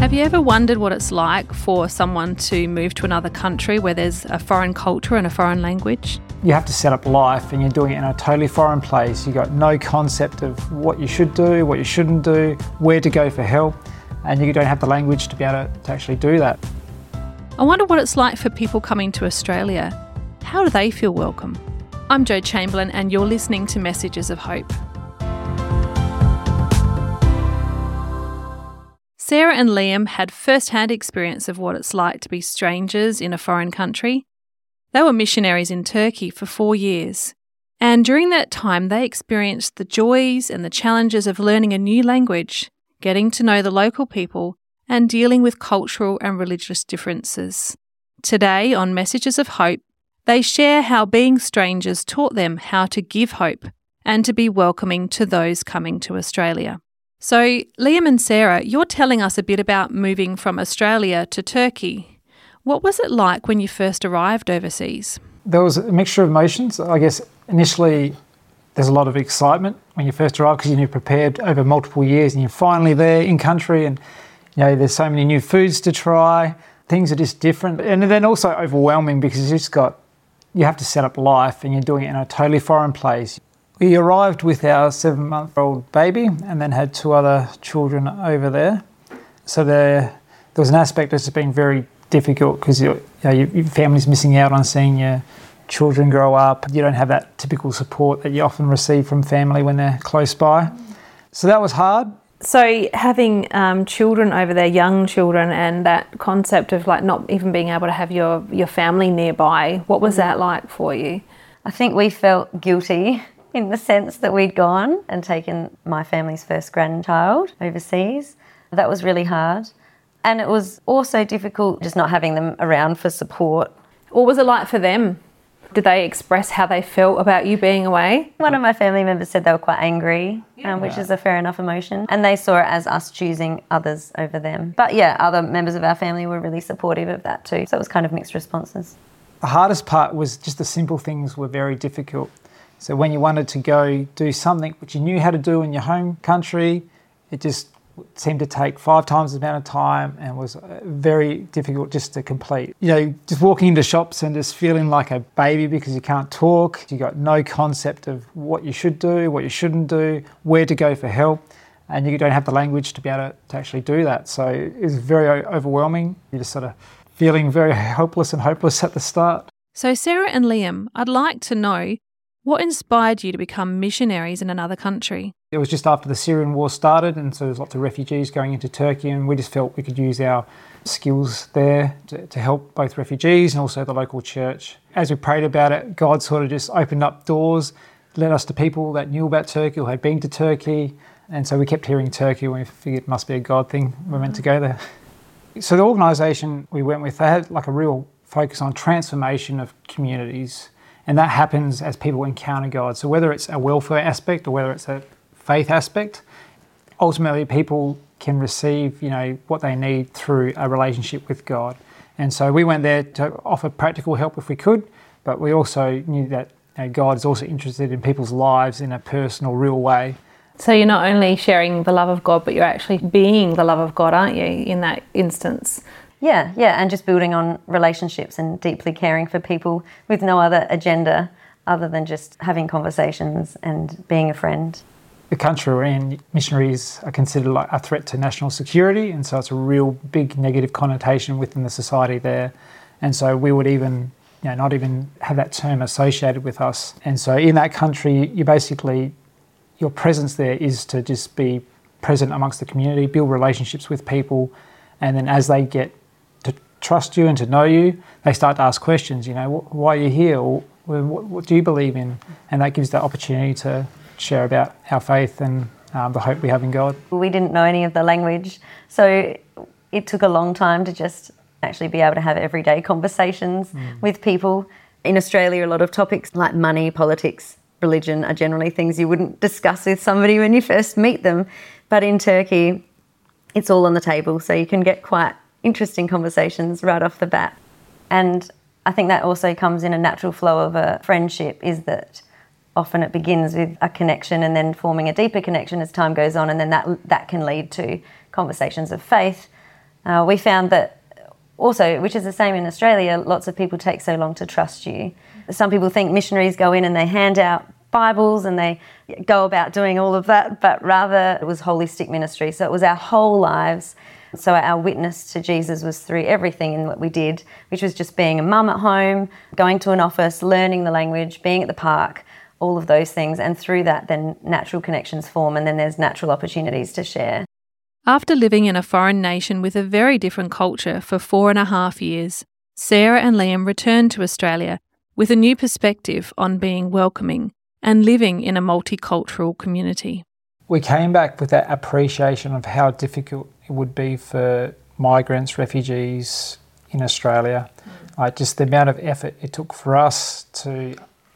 Have you ever wondered what it's like for someone to move to another country where there's a foreign culture and a foreign language? You have to set up life and you're doing it in a totally foreign place. You've got no concept of what you should do, what you shouldn't do, where to go for help, and you don't have the language to be able to actually do that. I wonder what it's like for people coming to Australia. How do they feel welcome? I'm Jo Chamberlain and you're listening to Messages of Hope. Sarah and Liam had first-hand experience of what it's like to be strangers in a foreign country. They were missionaries in Turkey for 4 years, and during that time they experienced the joys and the challenges of learning a new language, getting to know the local people, and dealing with cultural and religious differences. Today on Messages of Hope, they share how being strangers taught them how to give hope and to be welcoming to those coming to Australia. So, Liam and Sarah, you're telling us a bit about moving from Australia to Turkey. What was it like when you first arrived overseas? There was a mixture of emotions. I guess initially there's a lot of excitement when you first arrive because you're prepared over multiple years and you're finally there in country and there's so many new foods to try. Things are just different. And then also overwhelming because you have to set up life and you're doing it in a totally foreign place. We arrived with our 7-month-old baby and then had 2 other children over there. So there was an aspect that's been very difficult because your family's missing out on seeing your children grow up. You don't have that typical support that you often receive from family when they're close by. So that was hard. So having children over there, young children, and that concept of not even being able to have your family nearby, what was that like for you? I think we felt guilty in the sense that we'd gone and taken my family's first grandchild overseas. That was really hard. And it was also difficult just not having them around for support. What was it like for them? Did they express how they felt about you being away? One of my family members said they were quite angry, which is a fair enough emotion. And they saw it as us choosing others over them. But other members of our family were really supportive of that too. So it was kind of mixed responses. The hardest part was just the simple things were very difficult. So when you wanted to go do something which you knew how to do in your home country, it just seemed to take 5 times the amount of time and was very difficult just to complete. Just walking into shops and just feeling like a baby because you can't talk. You got no concept of what you should do, what you shouldn't do, where to go for help, and you don't have the language to be able to actually do that. So it was very overwhelming. You're just sort of feeling very helpless and hopeless at the start. So Sarah and Liam, I'd like to know, what inspired you to become missionaries in another country? It was just after the Syrian war started, and so there was lots of refugees going into Turkey, and we just felt we could use our skills there to help both refugees and also the local church. As we prayed about it, God sort of just opened up doors, led us to people that knew about Turkey or had been to Turkey, and so we kept hearing Turkey when we figured it must be a God thing. We're meant to go there. So the organisation we went with, they had a real focus on transformation of communities. And that happens as people encounter God. So whether it's a welfare aspect or whether it's a faith aspect, ultimately people can receive, what they need through a relationship with God. And so we went there to offer practical help if we could, but we also knew that God is also interested in people's lives in a personal, real way. So you're not only sharing the love of God, but you're actually being the love of God, aren't you, in that instance? Yeah, and just building on relationships and deeply caring for people with no other agenda other than just having conversations and being a friend. The country we're in, missionaries are considered like a threat to national security, and so it's a real big negative connotation within the society there. And so we would even, not even have that term associated with us. And so in that country, your presence there is to just be present amongst the community, build relationships with people, and then as they get to trust you and to know you, they start to ask questions, why are you here? Or what do you believe in? And that gives the opportunity to share about our faith and the hope we have in God. We didn't know any of the language, so it took a long time to just actually be able to have everyday conversations with people. In Australia, a lot of topics like money, politics, religion are generally things you wouldn't discuss with somebody when you first meet them. But in Turkey, it's all on the table, so you can get quite interesting conversations right off the bat. And I think that also comes in a natural flow of a friendship, is that often it begins with a connection and then forming a deeper connection as time goes on, and then that can lead to conversations of faith We found that also, which is the same in Australia, lots of people take so long to trust you. Some people think missionaries go in and they hand out Bibles and they go about doing all of that, but rather it was holistic ministry. So it was our whole lives. So our witness to Jesus was through everything in what we did, which was just being a mum at home, going to an office, learning the language, being at the park, all of those things. And through that, then natural connections form, and then there's natural opportunities to share. After living in a foreign nation with a very different culture for 4.5 years, Sarah and Liam returned to Australia with a new perspective on being welcoming and living in a multicultural community. We came back with that appreciation of how difficult it would be for migrants, refugees in Australia. Like just the amount of effort it took for us to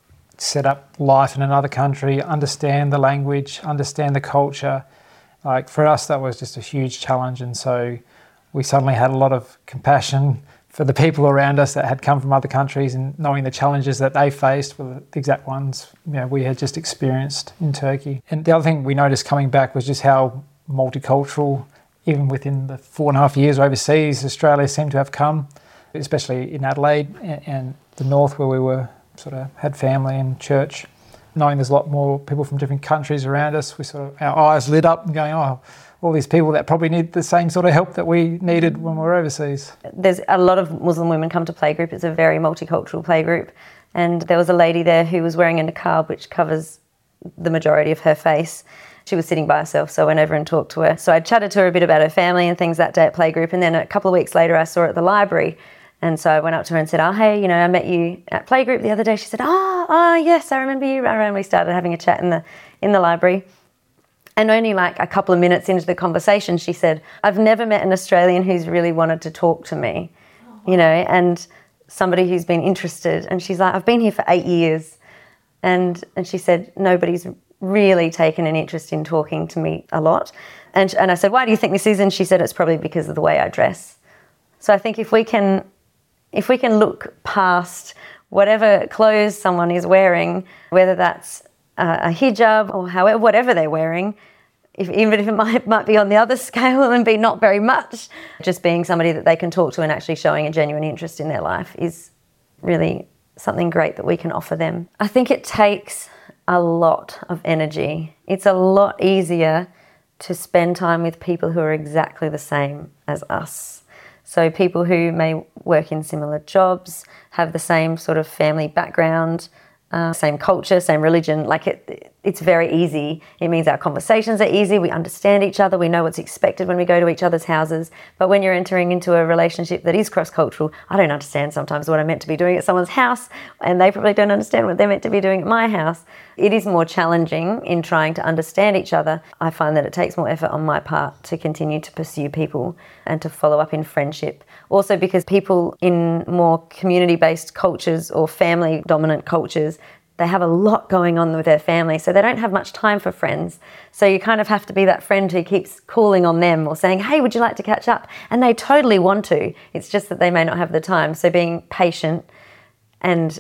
set up life in another country, understand the language, understand the culture. Like for us, that was just a huge challenge. And so we suddenly had a lot of compassion for the people around us that had come from other countries, and knowing the challenges that they faced were the exact ones we had just experienced in Turkey. And the other thing we noticed coming back was just how multicultural, even within the 4.5 years overseas, Australia seemed to have come, especially in Adelaide and the north where we were sort of had family and church. Knowing there's a lot more people from different countries around us, our eyes lit up and going, oh, all these people that probably need the same sort of help that we needed when we were overseas. There's a lot of Muslim women come to playgroup. It's a very multicultural playgroup. And there was a lady there who was wearing a niqab, which covers the majority of her face. She was sitting by herself, so I went over and talked to her. So I chatted to her a bit about her family and things that day at playgroup. And then a couple of weeks later, I saw her at the library. And so I went up to her and said, oh, hey, I met you at playgroup the other day. She said, oh, yes, I remember you. And we started having a chat in the library. And only like a couple of minutes into the conversation, she said, I've never met an Australian who's really wanted to talk to me, and somebody who's been interested. And she's like, I've been here for 8 years. And she said, nobody's really taken an interest in talking to me a lot. And I said, why do you think this is? And she said, it's probably because of the way I dress. So I think if we can look past whatever clothes someone is wearing, whether that's a hijab or whatever they're wearing, even if it might be on the other scale and be not very much, just being somebody that they can talk to and actually showing a genuine interest in their life is really something great that we can offer them. I think it takes a lot of energy. It's a lot easier to spend time with people who are exactly the same as us. So people who may work in similar jobs, have the same sort of family background, same culture, same religion. Like it's very easy. It means our conversations are easy. We understand each other. We know what's expected when we go to each other's houses. But when you're entering into a relationship that is cross-cultural, I don't understand sometimes what I'm meant to be doing at someone's house, and they probably don't understand what they're meant to be doing at my house. It is more challenging in trying to understand each other. I find that it takes more effort on my part to continue to pursue people and to follow up in friendship. Also because people in more community-based cultures or family-dominant cultures, they have a lot going on with their family, so they don't have much time for friends. So you kind of have to be that friend who keeps calling on them or saying, hey, would you like to catch up? And they totally want to. It's just that they may not have the time. So being patient and,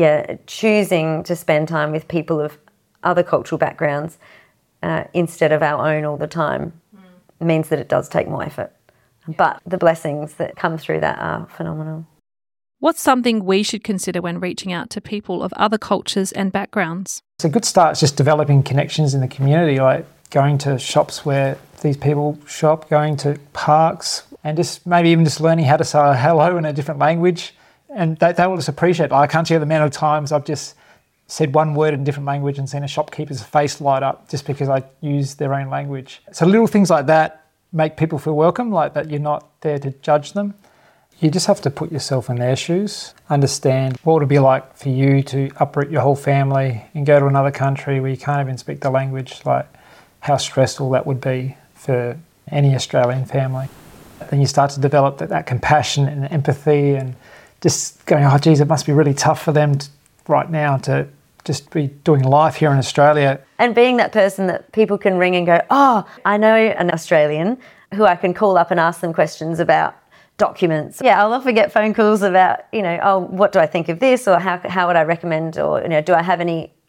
choosing to spend time with people of other cultural backgrounds instead of our own all the time means that it does take more effort. But the blessings that come through that are phenomenal. What's something we should consider when reaching out to people of other cultures and backgrounds? It's a good start. It's just developing connections in the community, like going to shops where these people shop, going to parks, and just maybe even just learning how to say hello in a different language. And they will just appreciate it. I can't tell you the amount of times I've just said one word in a different language and seen a shopkeeper's face light up just because I use their own language. So little things like that make people feel welcome, like that you're not there to judge them. You just have to put yourself in their shoes, understand what it would be like for you to uproot your whole family and go to another country where you can't even speak the language, like how stressful that would be for any Australian family. Then you start to develop that compassion and empathy and just going, oh, geez, it must be really tough for them right now to just be doing life here in Australia. And being that person that people can ring and go, oh, I know an Australian who I can call up and ask them questions about documents. Yeah, I'll often get phone calls about, oh, what do I think of this, or how would I recommend, or, do I have any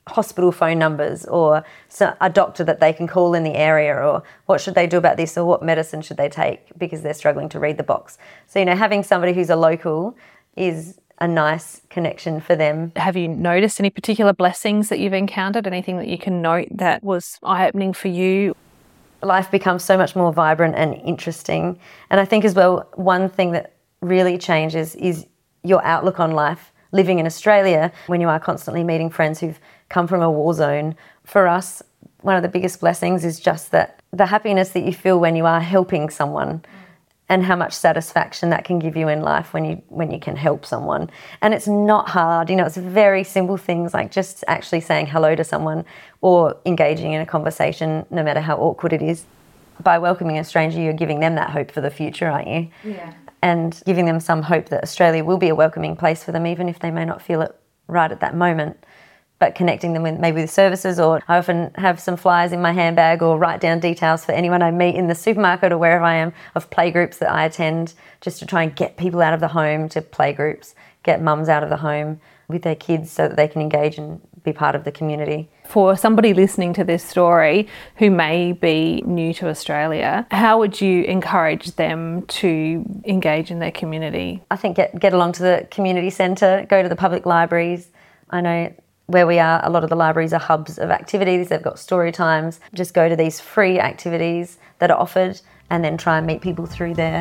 hospital phone numbers, or a doctor that they can call in the area, or what should they do about this, or what medicine should they take because they're struggling to read the box. So, having somebody who's a local is a nice connection for them. Have you noticed any particular blessings that you've encountered? Anything that you can note that was eye-opening for you? Life becomes so much more vibrant and interesting. And I think as well, one thing that really changes is your outlook on life. Living in Australia, when you are constantly meeting friends who've come from a war zone, for us, one of the biggest blessings is just that the happiness that you feel when you are helping someone, and how much satisfaction that can give you in life when you can help someone. And it's not hard, it's very simple things like just actually saying hello to someone or engaging in a conversation, no matter how awkward it is. By welcoming a stranger, you're giving them that hope for the future, aren't you? Yeah. And giving them some hope that Australia will be a welcoming place for them, even if they may not feel it right at that moment. But connecting them with maybe with services, or I often have some flyers in my handbag or write down details for anyone I meet in the supermarket or wherever I am of playgroups that I attend, just to try and get people out of the home to playgroups, get mums out of the home with their kids so that they can engage and be part of the community. For somebody listening to this story who may be new to Australia, how would you encourage them to engage in their community? I think get along to the community centre, go to the public libraries. I know where we are, a lot of the libraries are hubs of activities. They've got story times. Just go to these free activities that are offered and then try and meet people through there.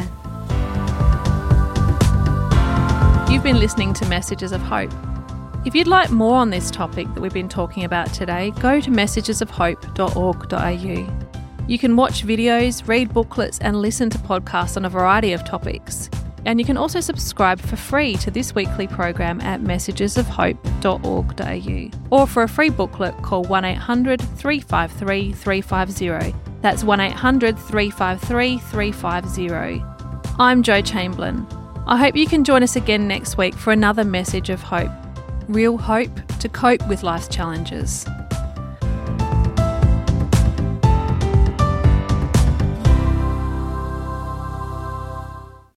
You've been listening to Messages of Hope. If you'd like more on this topic that we've been talking about today, go to messagesofhope.org.au. You can watch videos, read booklets and listen to podcasts on a variety of topics. And you can also subscribe for free to this weekly program at messagesofhope.org.au. Or for a free booklet, call 1800 353 350. That's 1800 353 350. I'm Jo Chamberlain. I hope you can join us again next week for another message of hope. Real hope to cope with life's challenges.